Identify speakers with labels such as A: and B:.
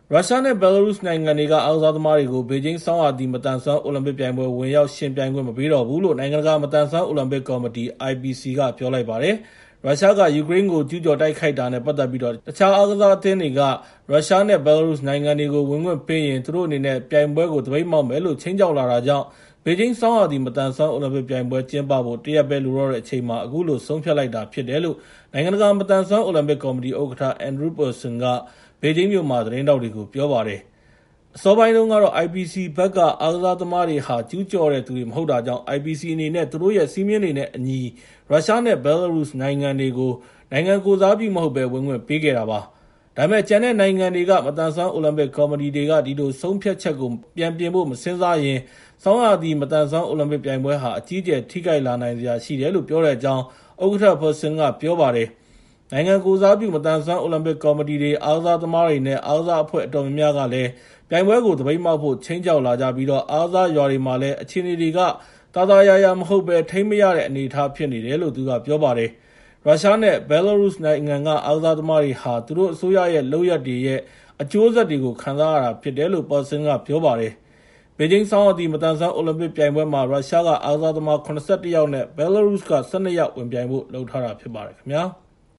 A: ရုရှားနဲ့ဘယ်လာရုစ်နိုင်ငံတွေကအားကစားသမားတွေကိုဘေဂျင်းဆောင်းရာသီမသန်စွမ်းအိုလံပစ်ပြိုင်ပွဲဝင်ရောက်ယှဉ်ပြိုင်ခွင့်မပေးတော့ဘူးလို့နိုင်ငံတကာမသန်စွမ်းအိုလံပစ်ကော်မတီ IPC ကပြောလိုက်ပါတယ်။ရုရှားကယူကရိန်းကိုကျူးကျော်တိုက်ခိုက်တာနဲ့ပတ်သက်ပြီးတခြားအားကစားအသင်းတွေကရုရှားနဲ့ဘယ်လာရုစ်နိုင်ငံတွေကိုဝင်ခွင့်ပေးရင်သူတို့အနေနဲ့ပြိုင်ပွဲကိုသပိတ်မှောက်မယ်လို့ချိန်ချောက်လာတာကြောင့်ဘေဂျင်းဆောင်းရာသီမသန်စွမ်းအိုလံပစ်ပြိုင်ပွဲကျင်းပဖို့တရက်ပဲလိုတော့တဲ့အချိန်မှာအခုလိုဆုံးဖြတ်လိုက်တာဖြစ်တယ်လို့နိုင်ငံတကာမသန်စွမ်းအိုလံပစ်ကော်မတီဥက္ကဋ္ဌ Andrew Parsons ကဘေဂျင်းမြို့မှာသတင်းထောက်တွေကိုပြောပါတယ်။အစောပိုင်းတုန်းကတော့ IPC ဘက်ကအားကစားသမားတွေဟာကျူးကျော်တဲ့သူတွေမဟုတ်တာကြောင့် IPC အနေနဲ့သူတို့ရဲ့စည်းမျဉ်းတွေနဲ့အညီရုရှားနဲ့ဘယ်လာရုစ်နိုင်ငံတွေကိုနိုင်ငံကိုယ်စားပြုမဟုတ်ဘဲဝင်ခွင့်ပေးခဲ့တာပါ။ဒါပေမဲ့ကျန်တဲ့နိုင်ငံတွေကမသန်စွမ်းအိုလံပစ်ကော်မတီတွေကဒီလိုဆုံးဖြတ်ချက်ကိုပြန်ပြင်ဖို့မစဉ်းစားရင်ဆောင်းရာသီမသန်စွမ်းအိုလံပစ်ပြိုင်ပွဲဟာအကြီးအကျယ်ထိခိုက်လာနိုင်စရာရှိတယ်လို့ပြောတဲ့အကြောင်းဥက္ကဋ္ဌ Parsons ကပြောပါတယ်။နိုင်ငံကိုယ်စားပြုမသန်စွမ်းအိုလံပစ်ကော်မတီတွေအားကစားသမားတွေနဲ့အားကစားအဖွဲ့အတော်များများကလည်းပြိုင်ပွဲကိုသပိတ်မှောက်ဖို့ချိန်ချောက်လာကြပြီးအားကစားရွာတွေမှာလည်းအခြေအနေတွေကသာသာယာယာမဟုတ်ဘဲထိမရတဲ့အနေအထားဖြစ်နေတယ်လို့သူကပြောပါတယ်။ရုရှားနဲ့ဘယ်လာရုစ်နိုင်ငံကအားကစားသမားတွေဟာသူတို့အစိုးရရဲ့လုပ်ရပ်တွေရဲ့အကျိုးဆက်တွေကိုခံစားရတာဖြစ်တယ်လို့ Parsons ကပြောပါတယ်။ဘေဂျင်းဆောင်းရာသီမသန်စွမ်းအိုလံပစ်ပြိုင်ပွဲမှာရုရှားကအားကစားသမား81ယောက်နဲ့ဘယ်လာရုစ်က12ယောက်ဝင်ပြိုင်ဖို့လုပ်ထားတာဖြစ်ပါတယ်ခင်ဗျာ။